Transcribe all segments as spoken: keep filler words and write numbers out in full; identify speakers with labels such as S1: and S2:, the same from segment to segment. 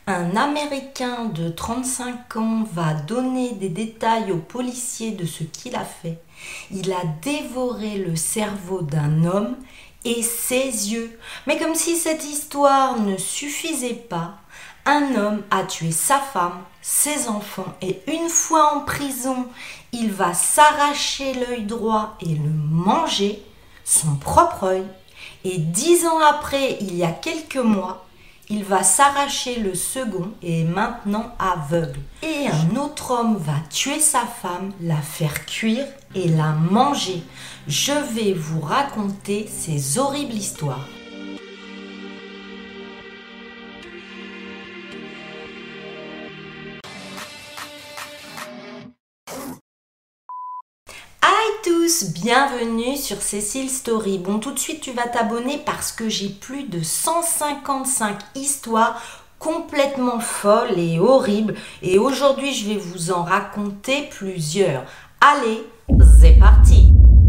S1: Un Américain de trente-cinq ans va donner des détails aux policiers de ce qu'il a fait. Il a dévoré le cerveau d'un homme et ses yeux. Mais comme si cette histoire ne suffisait pas, un homme a tué sa femme, ses enfants et une fois en prison, il va s'arracher l'œil droit et le manger, son propre œil. Et dix ans après, il y a quelques mois, il va s'arracher le second et est maintenant aveugle. Et un autre homme va tuer sa femme, la faire cuire et la manger. Je vais vous raconter ces horribles histoires. Tous, bienvenue sur Cécile Story. Bon, tout de suite tu vas t'abonner parce que j'ai plus de cent cinquante-cinq histoires complètement folles et horribles et aujourd'hui je vais vous en raconter plusieurs. Allez, c'est parti!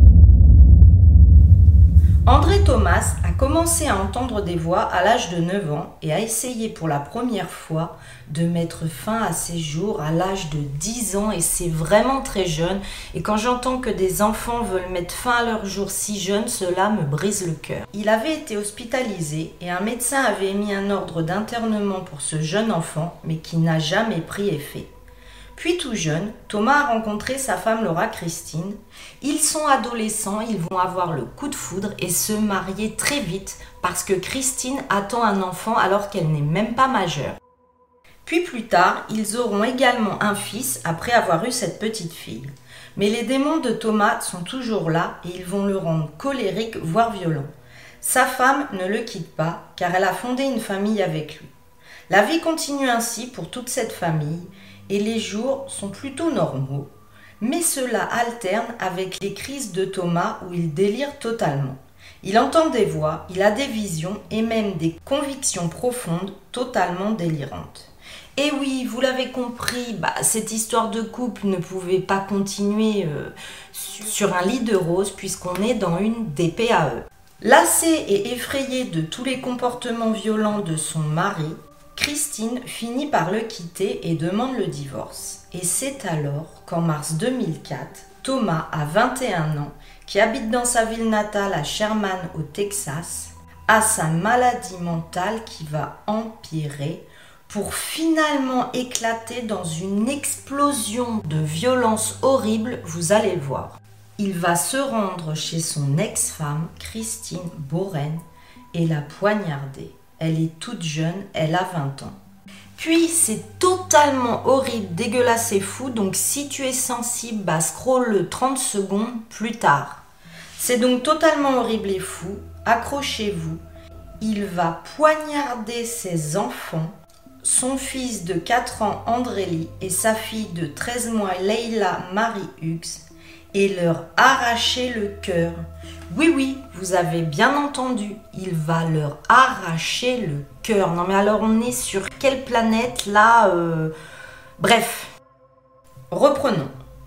S1: André Thomas a commencé à entendre des voix à l'âge de neuf ans et a essayé pour la première fois de mettre fin à ses jours à l'âge de dix ans et c'est vraiment très jeune. Et quand j'entends que des enfants veulent mettre fin à leurs jours si jeunes, cela me brise le cœur. Il avait été hospitalisé et un médecin avait émis un ordre d'internement pour ce jeune enfant, mais qui n'a jamais pris effet. Puis tout jeune, Thomas a rencontré sa femme Laura Christine. Ils sont adolescents, ils vont avoir le coup de foudre et se marier très vite parce que Christine attend un enfant alors qu'elle n'est même pas majeure. Puis plus tard, ils auront également un fils après avoir eu cette petite fille. Mais les démons de Thomas sont toujours là et ils vont le rendre colérique, voire violent. Sa femme ne le quitte pas car elle a fondé une famille avec lui. La vie continue ainsi pour toute cette famille et les jours sont plutôt normaux, mais cela alterne avec les crises de Thomas où il délire totalement. Il entend des voix, il a des visions et même des convictions profondes totalement délirantes. Et oui, vous l'avez compris, bah, cette histoire de couple ne pouvait pas continuer euh, sur un lit de rose puisqu'on est dans une D P A E. Lassée et effrayée de tous les comportements violents de son mari, Christine finit par le quitter et demande le divorce. Et c'est alors qu'en mars deux mille quatre, Thomas a vingt et un ans, qui habite dans sa ville natale à Sherman au Texas, a sa maladie mentale qui va empirer pour finalement éclater dans une explosion de violence horrible, vous allez le voir. Il va se rendre chez son ex-femme, Christine Boren, et la poignarder. Elle est toute jeune, elle a vingt ans. Puis c'est totalement horrible, dégueulasse et fou, donc si tu es sensible, bah scrolle trente secondes plus tard. C'est donc totalement horrible et fou, accrochez-vous. Il va poignarder ses enfants, son fils de quatre ans Andrélie et sa fille de treize mois Leila Marie Hughes et leur arracher le cœur. Oui, oui, vous avez bien entendu, il va leur arracher le cœur. Non mais alors on est sur quelle planète là euh... Bref, reprenons.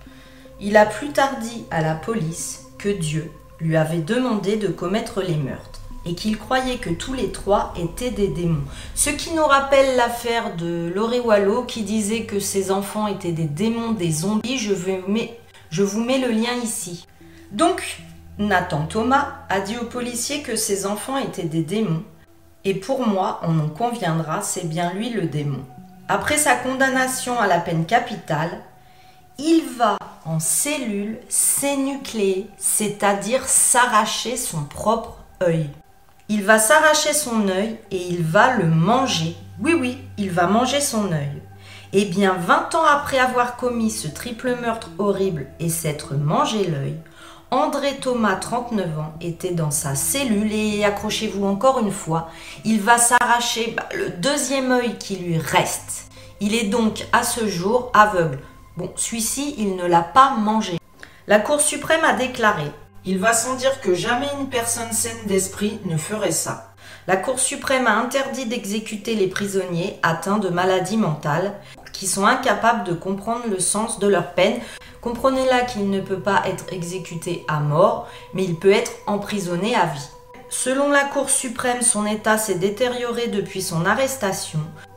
S1: Il a plus tard dit à la police que Dieu lui avait demandé de commettre les meurtres et qu'il croyait que tous les trois étaient des démons. Ce qui nous rappelle l'affaire de Loré Wallo qui disait que ses enfants étaient des démons, des zombies. Je vous mets, je vous mets le lien ici. Donc, Nathan Thomas a dit aux policiers que ses enfants étaient des démons. Et pour moi, on en conviendra, c'est bien lui le démon. Après sa condamnation à la peine capitale, il va en cellule s'énucléer, c'est-à-dire s'arracher son propre œil. Il va s'arracher son œil et il va le manger. Oui, oui, il va manger son œil. Et bien, vingt ans après avoir commis ce triple meurtre horrible et s'être mangé l'œil, André Thomas, trente-neuf ans, était dans sa cellule et, accrochez-vous encore une fois, il va s'arracher bah, le deuxième œil qui lui reste. Il est donc à ce jour aveugle. Bon, celui-ci, il ne l'a pas mangé. La Cour suprême a déclaré « Il va sans dire que jamais une personne saine d'esprit ne ferait ça ». La Cour suprême a interdit d'exécuter les prisonniers atteints de maladies mentales qui sont incapables de comprendre le sens de leur peine. Comprenez là qu'il ne peut pas être exécuté à mort, mais il peut être emprisonné à vie. Selon la Cour suprême, son état s'est détérioré depuis son arrestation.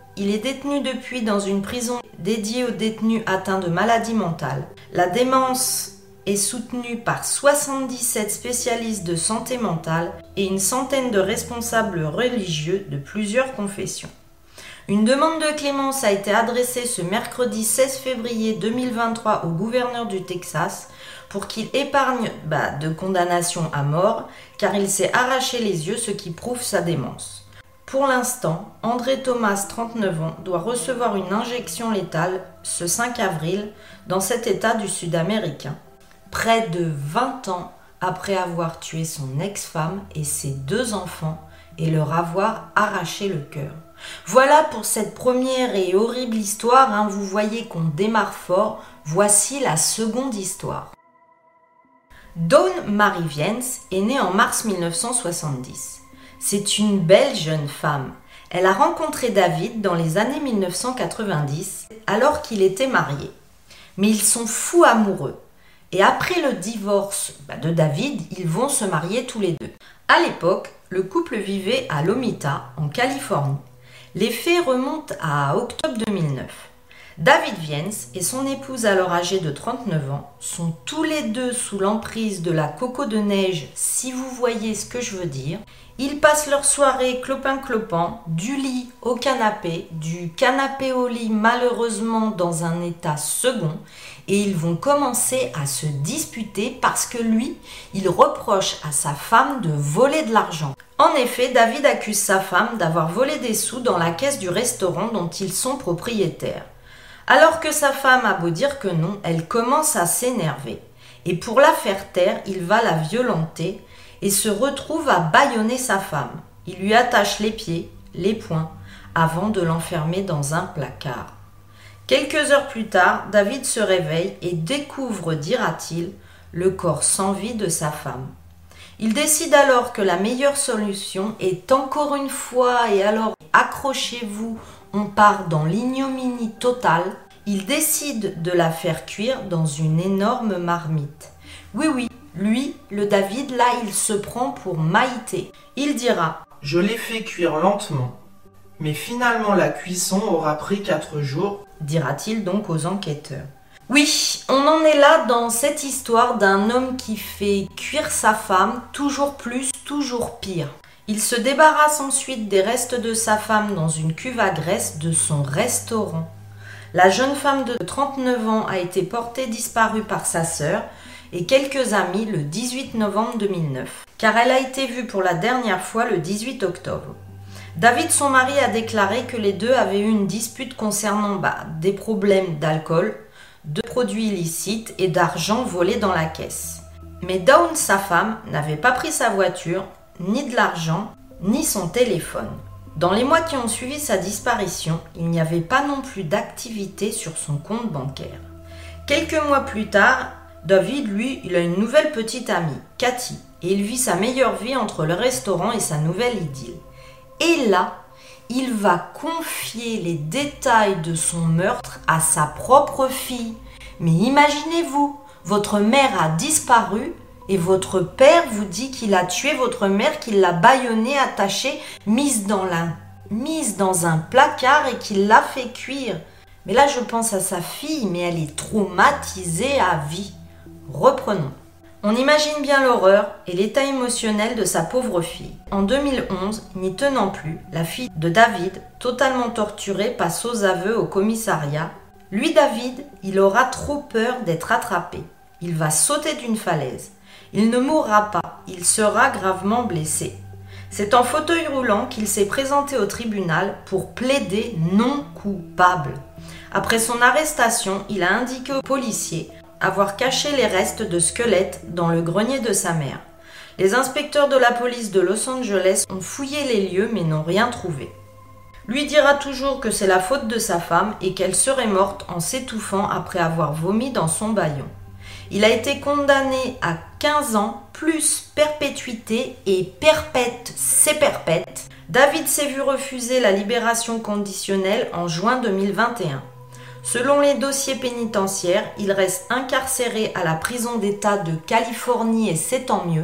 S1: Il est détenu depuis dans une prison dédiée aux détenus atteints de maladies mentales. La démence est soutenue par soixante-dix-sept spécialistes de santé mentale et une centaine de responsables religieux de plusieurs confessions. Une demande de clémence a été adressée ce mercredi seize février deux mille vingt-trois au gouverneur du Texas pour qu'il épargne bah, de condamnation à mort car il s'est arraché les yeux, ce qui prouve sa démence. Pour l'instant, André Thomas, trente-neuf ans, doit recevoir une injection létale ce cinq avril dans cet état du sud américain, près de vingt ans après avoir tué son ex-femme et ses deux enfants et leur avoir arraché le cœur. Voilà pour cette première et horrible histoire, hein. Vous voyez qu'on démarre fort. Voici la seconde histoire. Dawn Marie Viens est née en mars mille neuf cent soixante-dix. C'est une belle jeune femme. Elle a rencontré David dans les années mille neuf cent quatre-vingt-dix alors qu'il était marié. Mais ils sont fous amoureux. Et après le divorce bah, de David, ils vont se marier tous les deux. À l'époque, le couple vivait à Lomita, en Californie. Les faits remontent à octobre deux mille neuf. David Viens et son épouse, alors âgée de trente-neuf ans, sont tous les deux sous l'emprise de la coco de neige, si vous voyez ce que je veux dire. Ils passent leur soirée clopin-clopant, du lit au canapé, du canapé au lit malheureusement dans un état second, et ils vont commencer à se disputer parce que lui, il reproche à sa femme de voler de l'argent. En effet, David accuse sa femme d'avoir volé des sous dans la caisse du restaurant dont ils sont propriétaires. Alors que sa femme a beau dire que non, elle commence à s'énerver. Et pour la faire taire, il va la violenter et se retrouve à bâillonner sa femme. Il lui attache les pieds, les poings, avant de l'enfermer dans un placard. Quelques heures plus tard, David se réveille et découvre, dira-t-il, le corps sans vie de sa femme. Il décide alors que la meilleure solution est encore une fois, et alors accrochez-vous, on part dans l'ignominie totale, il décide de la faire cuire dans une énorme marmite. Oui, oui, lui, le David, là, il se prend pour Maïté. Il dira
S2: « Je l'ai fait cuire lentement, mais finalement la cuisson aura pris quatre jours. »
S1: dira-t-il donc aux enquêteurs. Oui, on en est là dans cette histoire d'un homme qui fait cuire sa femme toujours plus, toujours pire. Il se débarrasse ensuite des restes de sa femme dans une cuve à graisse de son restaurant. La jeune femme de trente-neuf ans a été portée disparue par sa sœur et quelques amis le dix-huit novembre deux mille neuf, car elle a été vue pour la dernière fois le dix-huit octobre. David, son mari, a déclaré que les deux avaient eu une dispute concernant bah, des problèmes d'alcool, de produits illicites et d'argent volé dans la caisse. Mais Dawn, sa femme, n'avait pas pris sa voiture, ni de l'argent, ni son téléphone. Dans les mois qui ont suivi sa disparition, il n'y avait pas non plus d'activité sur son compte bancaire. Quelques mois plus tard, David, lui, il a une nouvelle petite amie, Cathy, et il vit sa meilleure vie entre le restaurant et sa nouvelle idylle. Et là, il va confier les détails de son meurtre à sa propre fille. Mais imaginez-vous, votre mère a disparu et votre père vous dit qu'il a tué votre mère, qu'il l'a bâillonnée, attachée, mise dans, la, mise dans un placard et qu'il l'a fait cuire. Mais là, je pense à sa fille, mais elle est traumatisée à vie. Reprenons. On imagine bien l'horreur et l'état émotionnel de sa pauvre fille. En deux mille onze, n'y tenant plus, la fille de David, totalement torturée, passe aux aveux au commissariat. Lui, David, il aura trop peur d'être attrapé. Il va sauter d'une falaise. Il ne mourra pas, il sera gravement blessé. C'est en fauteuil roulant qu'il s'est présenté au tribunal pour plaider non coupable. Après son arrestation, il a indiqué aux policiers avoir caché les restes de squelettes dans le grenier de sa mère. Les inspecteurs de la police de Los Angeles ont fouillé les lieux mais n'ont rien trouvé. Lui dira toujours que c'est la faute de sa femme et qu'elle serait morte en s'étouffant après avoir vomi dans son bâillon. Il a été condamné à quinze ans, plus perpétuité et perpète, c'est perpète. David s'est vu refuser la libération conditionnelle en juin deux mille vingt et un. Selon les dossiers pénitentiaires, il reste incarcéré à la prison d'État de Californie et c'est tant mieux.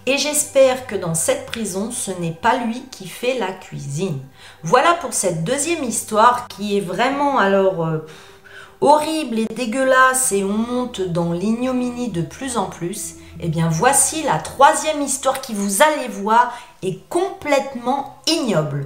S1: Et j'espère que dans cette prison, ce n'est pas lui qui fait la cuisine. Voilà pour cette deuxième histoire qui est vraiment alors euh, horrible et dégueulasse et on monte dans l'ignominie de plus en plus. Eh bien voici la troisième histoire qui, vous allez voir, est complètement ignoble.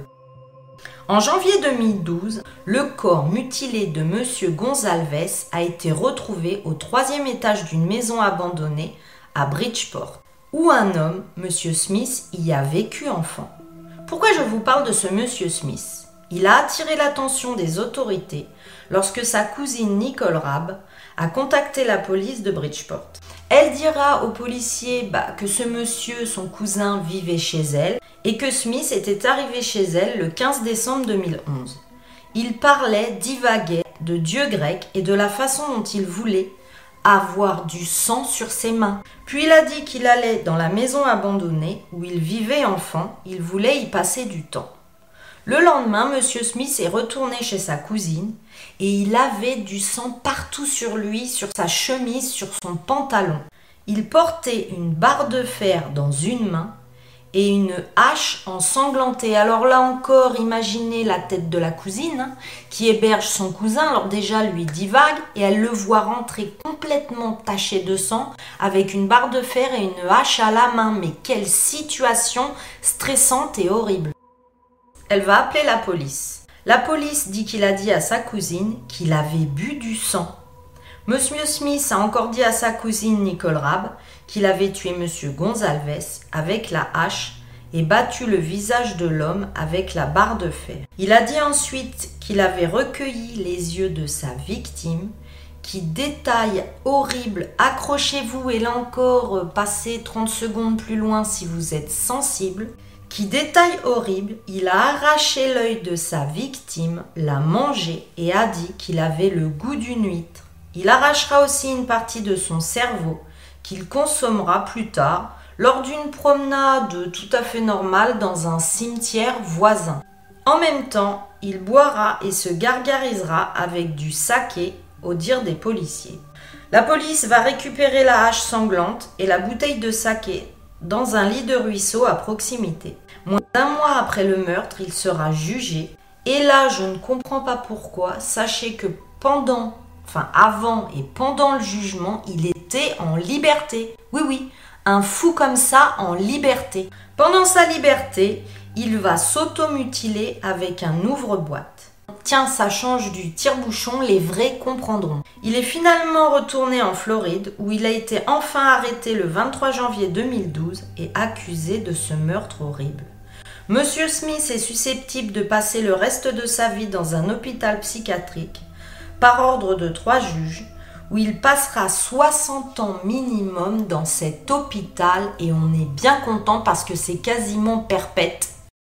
S1: En janvier deux mille douze, le corps mutilé de Monsieur Gonzalez a été retrouvé au troisième étage d'une maison abandonnée à Bridgeport, où un homme, Monsieur Smith, y a vécu enfant. Pourquoi je vous parle de ce Monsieur Smith? Il a attiré l'attention des autorités lorsque sa cousine Nicole Rabb a contacté la police de Bridgeport. Elle dira aux policiers bah, que ce monsieur, son cousin, vivait chez elle et que Smith était arrivé chez elle le quinze décembre deux mille onze. Il parlait, divaguait de Dieu grec et de la façon dont il voulait avoir du sang sur ses mains. Puis il a dit qu'il allait dans la maison abandonnée où il vivait enfant, il voulait y passer du temps. Le lendemain, Monsieur Smith est retourné chez sa cousine et il avait du sang partout sur lui, sur sa chemise, sur son pantalon. Il portait une barre de fer dans une main et une hache ensanglantée. Alors là encore, imaginez la tête de la cousine hein, qui héberge son cousin. Alors déjà, lui divague et elle le voit rentrer complètement taché de sang avec une barre de fer et une hache à la main. Mais quelle situation stressante et horrible! Elle va appeler la police. La police dit qu'il a dit à sa cousine qu'il avait bu du sang. Monsieur Smith a encore dit à sa cousine Nicole Rabb qu'il avait tué Monsieur Gonzalez avec la hache et battu le visage de l'homme avec la barre de fer. Il a dit ensuite qu'il avait recueilli les yeux de sa victime, qui détaille horrible, accrochez-vous et là encore, passez trente secondes plus loin si vous êtes sensible. Qui détail horrible, il a arraché l'œil de sa victime, l'a mangé et a dit qu'il avait le goût d'une huître. Il arrachera aussi une partie de son cerveau qu'il consommera plus tard lors d'une promenade tout à fait normale dans un cimetière voisin. En même temps, il boira et se gargarisera avec du saké au dire des policiers. La police va récupérer la hache sanglante et la bouteille de saké dans un lit de ruisseau à proximité. Moins d'un mois après le meurtre, il sera jugé. Et là, je ne comprends pas pourquoi. Sachez que pendant, enfin avant et pendant le jugement, il était en liberté. Oui, oui, un fou comme ça en liberté. Pendant sa liberté, il va s'automutiler avec un ouvre-boîte. Tiens, ça change du tire-bouchon, les vrais comprendront. Il est finalement retourné en Floride où il a été enfin arrêté le vingt-trois janvier deux mille douze et accusé de ce meurtre horrible. Monsieur Smith est susceptible de passer le reste de sa vie dans un hôpital psychiatrique par ordre de trois juges où il passera soixante ans minimum dans cet hôpital et on est bien content parce que c'est quasiment perpète.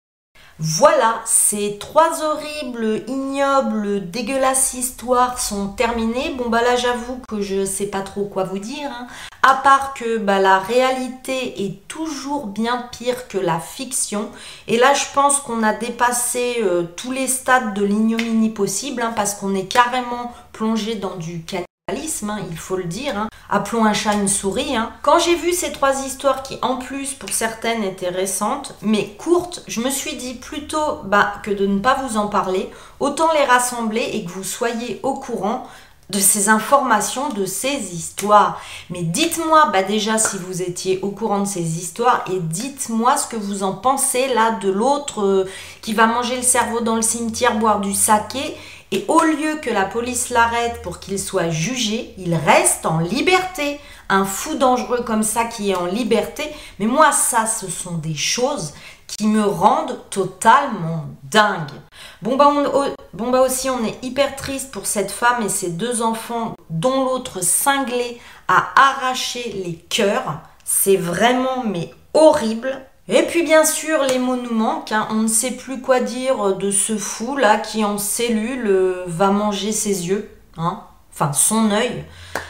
S1: Voilà, ces trois horribles, ignobles, dégueulasses histoires sont terminées. Bon bah là j'avoue que je sais pas trop quoi vous dire, hein. À part que bah, la réalité est toujours bien pire que la fiction. Et là je pense qu'on a dépassé euh, tous les stades de l'ignominie possible, hein, parce qu'on est carrément plongé dans du cannibalisme, hein, il faut le dire. Hein. Appelons un chat une souris. Hein. Quand j'ai vu ces trois histoires qui, en plus, pour certaines, étaient récentes, mais courtes, je me suis dit plutôt bah, que de ne pas vous en parler, autant les rassembler et que vous soyez au courant de ces informations, de ces histoires. Mais dites-moi bah déjà si vous étiez au courant de ces histoires et dites-moi ce que vous en pensez là de l'autre euh, qui va manger le cerveau dans le cimetière, boire du saké. Et au lieu que la police l'arrête pour qu'il soit jugé, il reste en liberté. Un fou dangereux comme ça qui est en liberté. Mais moi, ça, ce sont des choses qui me rendent totalement dingue. Bon bah, on, oh, bon bah aussi, on est hyper triste pour cette femme et ses deux enfants, dont l'autre cinglé a arraché les cœurs. C'est vraiment, mais horrible. Et puis bien sûr, les mots nous manquent, hein. On ne sait plus quoi dire de ce fou là qui en cellule euh, va manger ses yeux, hein. Enfin son œil.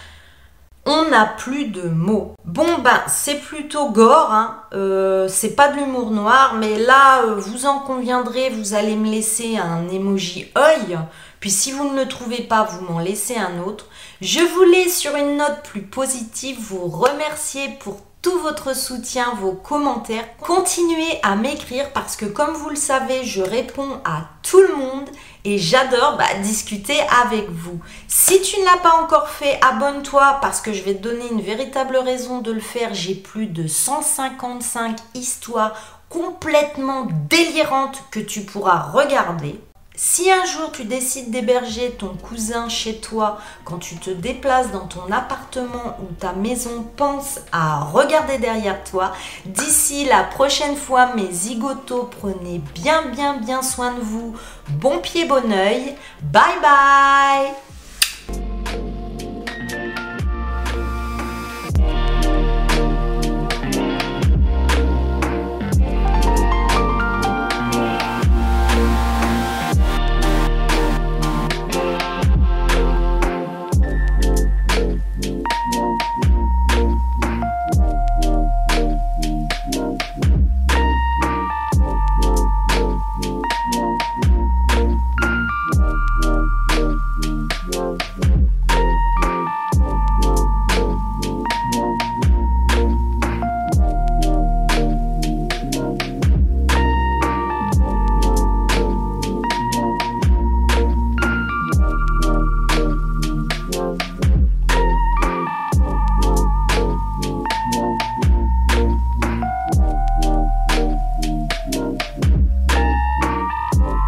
S1: On n'a plus de mots. Bon ben c'est plutôt gore, hein. euh, c'est pas de l'humour noir, mais là euh, vous en conviendrez, vous allez me laisser un emoji œil, puis si vous ne le trouvez pas, vous m'en laissez un autre. Je voulais sur une note plus positive vous remercier pour tout votre soutien, vos commentaires. Continuez à m'écrire parce que comme vous le savez, je réponds à tout le monde et j'adore bah, discuter avec vous. Si tu ne l'as pas encore fait, abonne-toi parce que je vais te donner une véritable raison de le faire. J'ai plus de cent cinquante-cinq histoires complètement délirantes que tu pourras regarder. Si un jour tu décides d'héberger ton cousin chez toi, quand tu te déplaces dans ton appartement ou ta maison, pense à regarder derrière toi. D'ici la prochaine fois, mes zigotos, prenez bien bien bien soin de vous. Bon pied, bon oeil. Bye bye.